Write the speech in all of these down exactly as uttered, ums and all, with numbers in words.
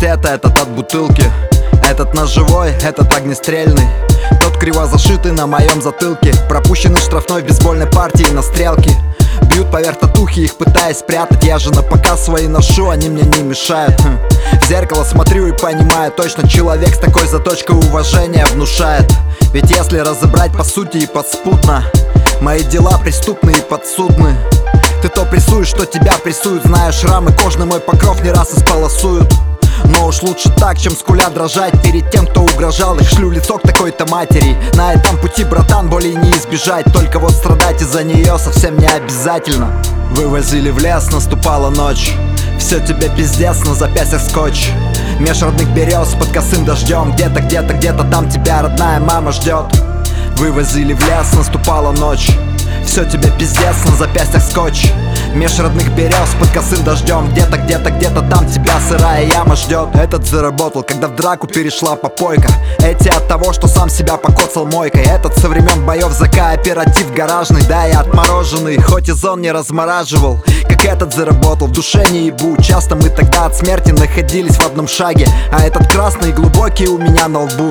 где-то этот от бутылки, этот ножевой, этот огнестрельный, тот криво зашитый на моем затылке, пропущенный штрафной в бейсбольной партии на стрелке. Бьют поверх татухи, их пытаясь спрятать. Я же на показ свои ношу, они мне не мешают. хм. В зеркало смотрю и понимаю, точно человек с такой заточкой уважения внушает. Ведь если разобрать по сути и подспутно, мои дела преступны и подсудны. Ты то прессуешь, что тебя прессуют, зная шрамы, кожный мой покров не раз исполосуют. Но уж лучше так, чем скуля дрожать перед тем, кто угрожал. Их шлю лицо к такой-то матери. На этом пути, братан, боли не избежать. Только вот страдать из-за нее совсем не обязательно. Вывозили в лес, наступала ночь. Все тебе пиздец, на запястьях скотч. Меж родных берез под косым дождем. Где-то, где-то, где-то там тебя родная мама ждет. Вывозили в лес, наступала ночь. Все тебе пиздец, на запястьях скотч. Меж родных берез под косым дождем. Где-то, где-то, где-то там тебя сырая яма ждет. Этот заработал, когда в драку перешла попойка. Эти от того, что сам себя покоцал мойкой. Этот со времен боев за кооператив гаражный. Да, я отмороженный, хоть и зон не размораживал. Как этот заработал, в душе не ебу. Часто мы тогда от смерти находились в одном шаге. А этот красный глубокий у меня на лбу.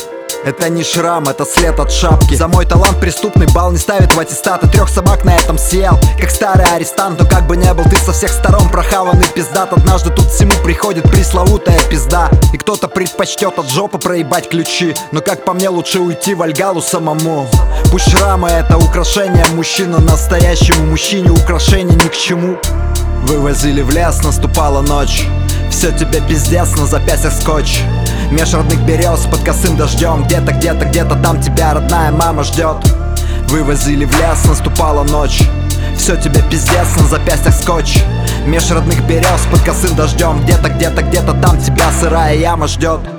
Это не шрам, это след от шапки. За мой талант преступный балл не ставит в аттестат. И трех собак на этом съел, как старый арестант. Но как бы не был ты со всех сторон прохаванный пиздат, однажды тут всему приходит пресловутая пизда. И кто-то предпочтет от жопы проебать ключи, но как по мне лучше уйти в Альгалу самому. Пусть шрамы это украшение мужчина, настоящему мужчине украшение ни к чему. Вывозили в лес, наступала ночь. Все тебе пиздец, на запястьях скотч. Меж родных берез под косым дождем. Где-то, где-то, где-то там тебя родная мама ждет. Вывозили в лес, наступала ночь. Все тебе пиздец, на запястьях скотч. Меж родных берез под косым дождем. Где-то, где-то, где-то там тебя сырая яма ждет.